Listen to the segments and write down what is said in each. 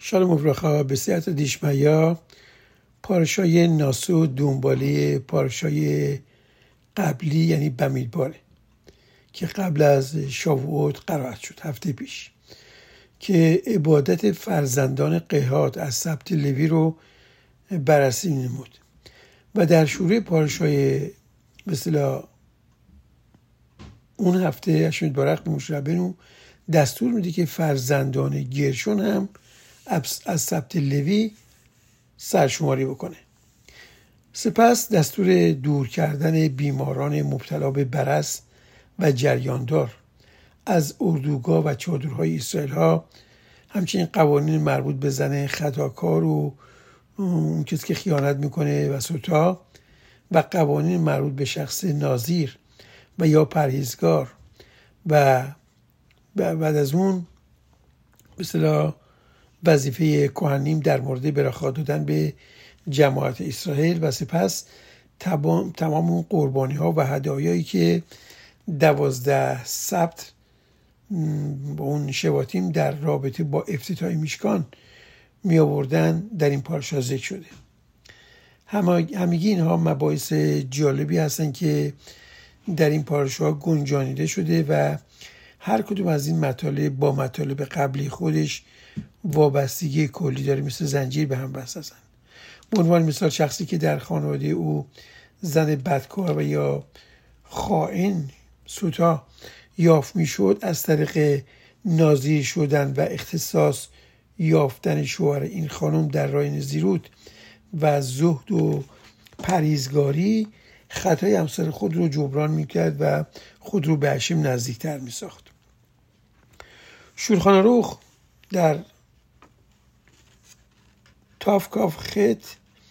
شالوم وبرخا. بسیارت دیشمیا پارشای ناسو دنباله پارشای قبلی یعنی بمیدباره که قبل از شاووت قرائت شد هفته پیش، که عبادت فرزندان قحات از سبط لوی رو بررسی نمود و در شروع پارشای مثلا اون هفته اشمید بارق به موشه ربنو دستور میده که فرزندان گرشون هم از سبط لوی سرشماری بکنه. سپس دستور دور کردن بیماران مبتلا به برص و جریاندار از اردوگاه و چادرهای اسرائیل ها، همچنین قوانین مربوط به زن خطاکار و اون کسی که خیانت میکنه و سوتا و قوانین مربوط به شخص ناظیر و یا پرهیزگار و بعد از اون مثلا وظیفه کهنیم در مورد برخا دادن به جماعت اسرائیل و سپس تمام اون قربانی ها و هدایایی که 12 سبت با اون شواتیم در رابطه با افتتاح میشکان می آوردن در این پارشا ذکر شده. همگی اینها مباحث جالبی هستن که در این پارشا گنجانیده شده و هر کدوم از این مطالب با مطالب قبلی خودش وابستگی کلی داره، مثل زنجیر به هم وصل هستن. به عنوان مثال شخصی که در خانواده او زن بدکار و یا خائن سوتا یافت میشد، از طریق ناظیر شدن و اختصاص یافتن شوهر این خانم در راه نزیروت و زهد و پرهیزگاری خطای همسر خود رو جبران میکرد و خود رو به هشم نزدیکتر میساخت. شولخان عروخ در تاف کاف خط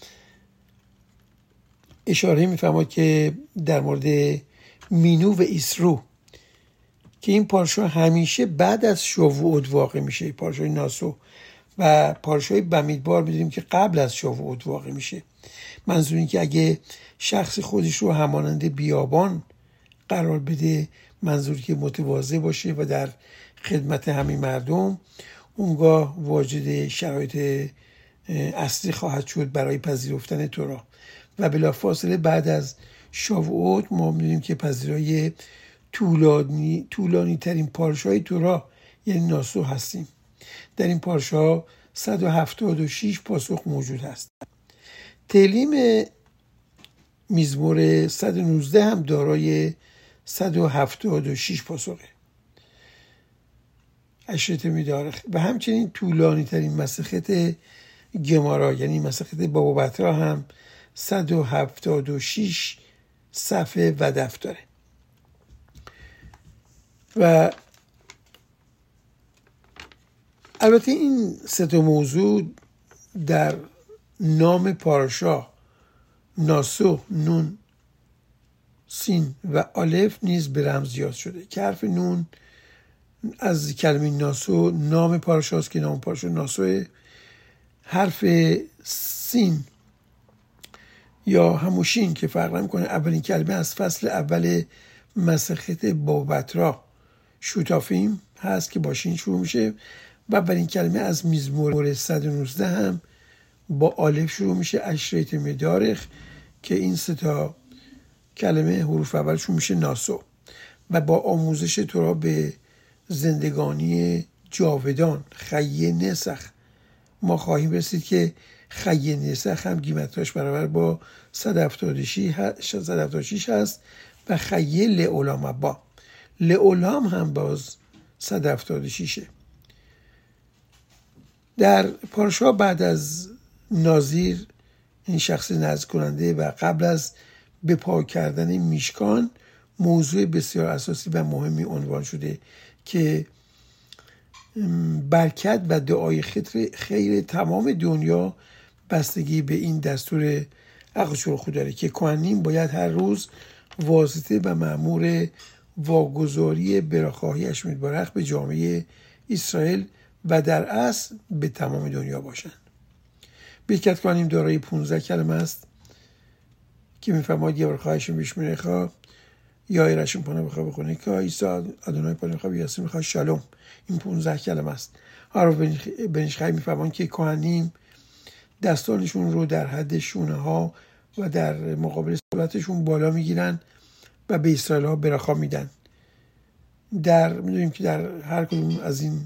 اشاره میفرماد که در مورد مینو و ایسرو که این پارشا همیشه بعد از شاووت واقع میشه، پارشای ناسو، و پارشای بمیدبار میدونیم که قبل از شاووت واقع میشه. منظور این که اگه شخص خودش رو همانند بیابان قرار بده، منظور که متواضع باشه و در خدمت همین مردم، اونگاه واجد شرایط اصلی خواهد شد برای پذیرفتن تورا و بلافاصله بعد از شاووت ما می‌بینیم که پذیرای طولانی ترین پارشای تورا یعنی ناسو هستیم. در این پارشا 176 پاسخ موجود هست. تلیم مزمور 119 هم دارای 176 پاسخه اشرت میدارخ و همچنین طولانی ترین مسخت گمارا یعنی مسخت بابا بطرا هم 176 صفحه و دفتر داره. و البته این سه تا موضوع در نام پارشا ناسو، نون، سین و الف نیز به رمز یاد شده که حرف نون از کلمه ناسو نام پارشاست که نام پارشا ناسوه. حرف سین یا هموشین که فرق نمی‌کنه اولین کلمه از فصل اول مسخت بابترا شوتافیم هست که با شین شروع میشه و اولین کلمه از مزمور 119 هم با الف شروع میشه، اشریت مدارخ، که این سه تا کلمه حروف اولشون میشه ناسو و با آموزش تورا به زندگانی جاودان خیه نسخ ما خواهیم رسید که خیه نسخ هم قیمتاش برابر با 176 هست و خیه لعولام با لعولام هم باز 176. در پارشا بعد از ناظیر این شخص نذر کننده و قبل از به پاک کردن میشکان موضوع بسیار اساسی و مهمی عنوان شده که برکت و دعای خیر تمام دنیا بستگی به این دستور عقل خود داره که کهنیم باید هر روز واسطه و مأمور واگذاری براخواهی اشمید بارخ به جامعه اسرائیل و در اصل به تمام دنیا باشند. برکت کهنیم دارای 15 کلمه است که میفرماید یه برخواهشون بیشمونه خواه یا ایرشون پانه بخواه بخونه که ایسا ادونای پانه بخواه بیاسیم خواه شالوم. این 15 کلمه است. آراف بن اشخای میفهمان که کهنیم دستانشون رو در حد شونه ها و در مقابل صورتشون بالا میگیرن و به اسرائیل ها برخا میدن. میدونیم که در هر کدوم از این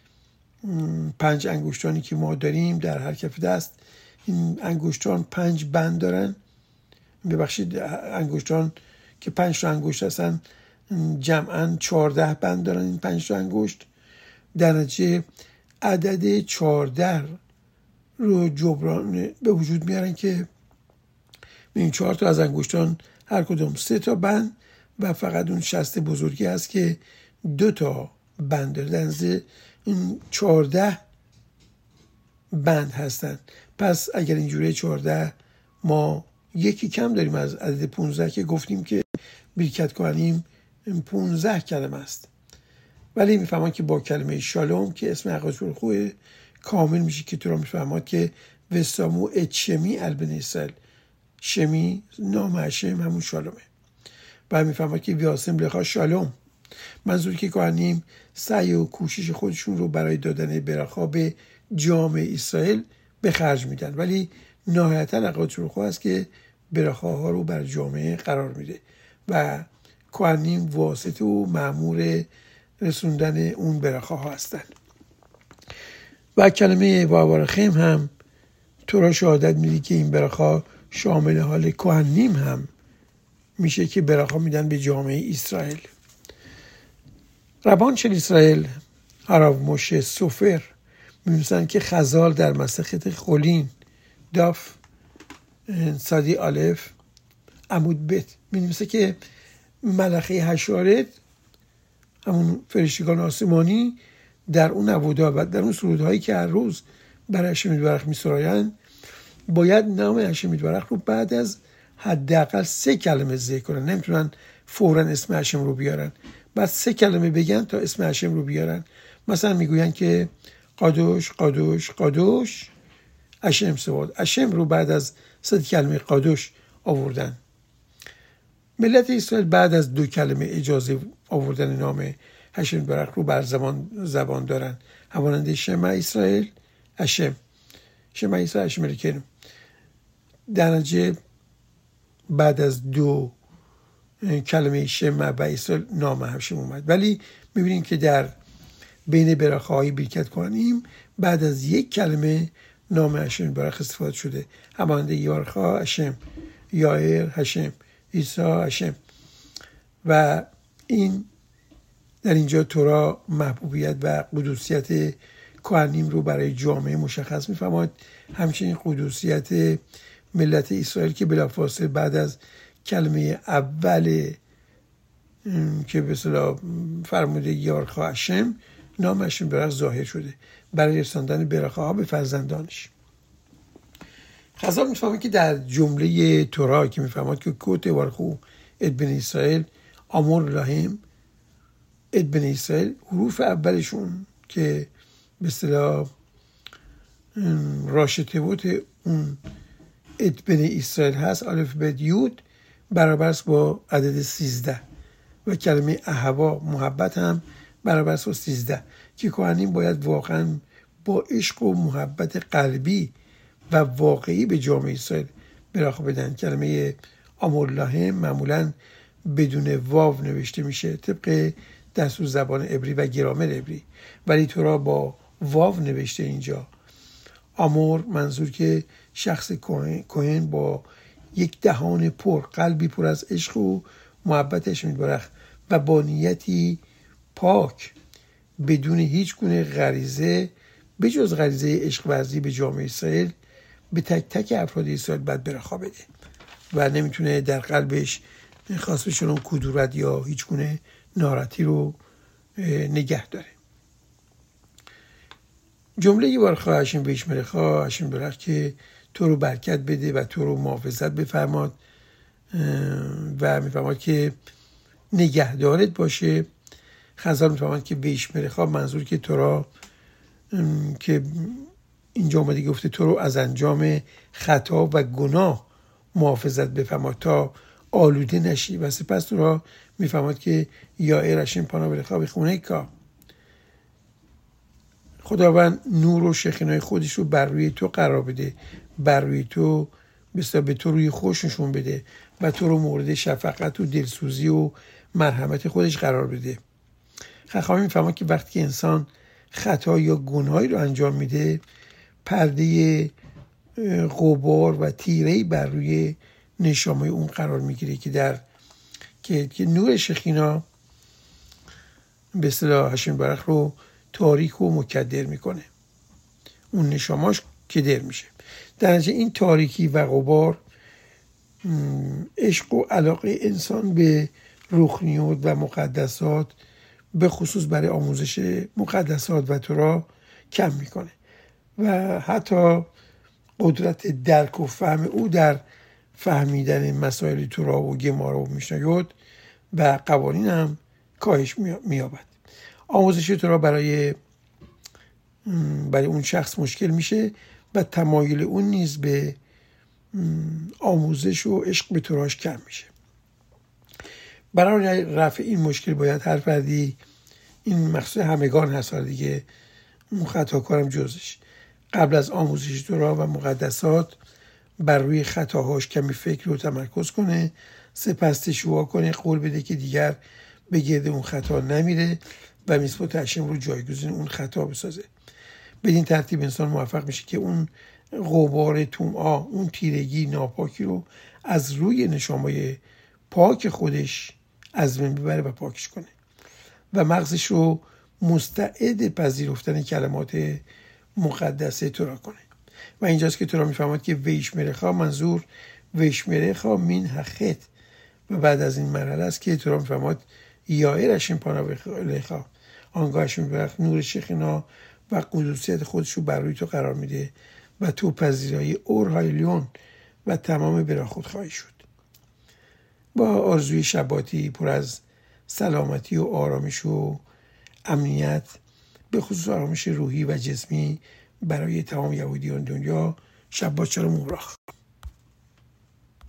5 انگشتانی که ما داریم در هر کف دست، این انگشتان 5 بند دارن. ببخشید، انگشتان که 5 تا انگشت هستن جمعاً 14 بند دارن. این 5 تا انگشت در نتیجه عدد 14 رو جبران به وجود میارن که این 4 تا از انگشتان هر کدوم 3 تا بند و فقط اون شست بزرگی هست که 2 تا بند داره. در نتیجه این 14 بند هستن. پس اگر اینجوری 14 ما یکی کم داریم از عدد 15 که گفتیم که برکت کهنیم 15 کلمه است. ولی میفهمن که با کلمه شالوم که اسم حقیقت خوی کامل میشه که تو را میفهمد که وسامو اتشمی البن اسرائیل، شمی نام هشم همون شالومه. و میفهمد که ویاسم لخا شالوم، منظور که کهنیم سعی و کوشش خودشون رو برای دادن برخا به جامعه اسرائیل به خرج میدن، ولی نهایتا حقیقت رو است که برخاها رو بر جامعه قرار میده و کهنیم واسطه و مأمور رسوندن اون برخاها هستن. و کلمه وابارخیم هم تو را شهادت میده که این برخا شامل حال کهنیم هم میشه که برخا میدن به جامعه اسرائیل. ربان شل اسرائیل هراو موشه سوفر می‌نویسن که خزال در مسخت خولین داف صادی الف عمود بت می‌نویسه که ملخه حشارت، همون فرشتگان آسمانی، در اون نوودا و در اون سرودهایی که هر روز برای هشم یتبارک می‌سرایند باید نام هشم یتبارک رو بعد از حداقل 3 کلمه ذکر کنن. نمیتونن فوراً اسم هشم رو بیارن، بعد 3 کلمه بگن تا اسم هشم رو بیارن. مثلا میگوین که قادوش قادوش قادوش هشم سواد، هشم رو بعد از 3 کلمه قادوش آوردن. ملت اسرائیل بعد از 2 کلمه اجازه آوردن نام هشم یتبارک رو بر زبان دارن، همانند شما اسرائیل هشم، شما اسرائیل هشم الکینو. در نتیجه بعد از 2 کلمه شما و اسرائیل نام هشم اومد. ولی میبینیم که در بین برخاهای برکت کهنیم بعد از 1 کلمه نام هشم یتبارک استفاده شده، همانند یارخا هشم، یائر هشم، عیسی هشم. و این در اینجا تورا محبوبیت و قدوسیت کهنیم رو برای جامعه مشخص می‌فرماید. همچنین قدوسیت ملت اسرائیل که بلافاصله بعد از کلمه اول که به اصطلاح فرموده یارخا هشم، نام هشم یتبارک ظاهر شده برای رساندن برخاها به فرزندانش. خزال میفهمه که در جمله تورا که میفهمد که کوت وارخو ادبن اسرائیل آمور لاهم ادبن اسرائیل، حروف اولشون که به اصطلاح راشتبوت اون ادبن اسرائیل هست، الف بت یود، برابر است با عدد 13 و کلمه احوا محبت هم برابر است با 13 که کهنیم باید واقعا با عشق و محبت قلبی و واقعی به جامعه اسرائیل برخا بدن. کلمه آمور لاهم معمولا بدون واو نوشته میشه طبق دستور زبان عبری و گرامر عبری، ولی تورا با واو نوشته اینجا. آمور منظور که شخص کهن با یک دهان پر، قلبی پر از عشق و محبت هشم یتبارک و با نیتی پاک بدون هیچ گونه غریزه به جز غریزه عشق ورزی به جامعه اسرائیل به تک تک افراد اسرائیل باید برخا بده و نمیتونه در قلبش خاص بشون کدورت یا هیچ گونه ناراحتی رو نگه داره. جمله یوارخا هشم بیشمرخا هشم یتبارک که تو رو برکت بده و تو رو محافظت بفرماد و میفرماد که نگهدارت باشه. خزال میفرماد که بیشمرخا منظور که تو را که اینجا اومده گفته تو رو از انجام خطا و گناه محافظت بفرماد تا آلوده نشی و سپس تو را میفرماد که یا ایرشین پانا برخا به خونه کا. خداوند نور و شخینای خودش رو بر روی تو قرار بده، بر روی تو به تو روی خوش نشون بده و تو رو مورد شفقت و دلسوزی و مرحمت خودش قرار بده. خواهی میفهمم که وقتی که انسان خطا یا گناهی رو انجام میده، پرده غبار و تیره‌ای بر روی نشامه اون قرار میگیره که نور شخینا به اصطلاح هشم برخ رو تاریک و مکدر میکنه، اون نشاماش کدر میشه. در نتیجه این تاریکی و غبار عشق و علاقه انسان به روحانیت و مقدسات، به خصوص برای آموزش مقدسات و تورا کم میکنه و حتی قدرت درک و فهم او در فهمیدن مسائل تورا و گمارا و میشنایوت و قوانین هم کاهش مییابد. آموزش تورا برای اون شخص مشکل میشه و تمایل اون نیز به آموزش و عشق به توراش کم میشه. برای رفع این مشکل باید هر فردی، این مخصوص همگان هست دیگه، اون خطاکارم جزش، قبل از آموزش تورا و مقدسات بر روی خطاهاش کمی فکر و تمرکز کنه، سپس تشویق کنه، قول بده که دیگر به گرد اون خطا نمیره و میثوات هشم رو جایگزین اون خطا بسازه. بدین ترتیب انسان موفق میشه که اون غبار طمع، اون تیرگی ناپاکی رو از روی نشامه پاک خودش از بین ببره و پاکش کنه و مغزش رو مستعد پذیرفتن کلمات مقدسه تورا کنه. و اینجاست که تورا میفهمد که ویشمرخا منظور ویشمرخا مین حقت، و بعد از این مرحله است که تورا میفهمد یائرشین پاناوخا، آنگاهشون برخ نور شخینا و قدوسیت خودش رو بر روی تو قرار میده و تو پذیرای اورهایلیون و تمام برا خود خواهی شد. با آرزوی شباتی پر از سلامتی و آرامش و امنیت، به خصوص آرامش روحی و جسمی برای تمام یهودیان دنیا، شبات شلوم مبارک.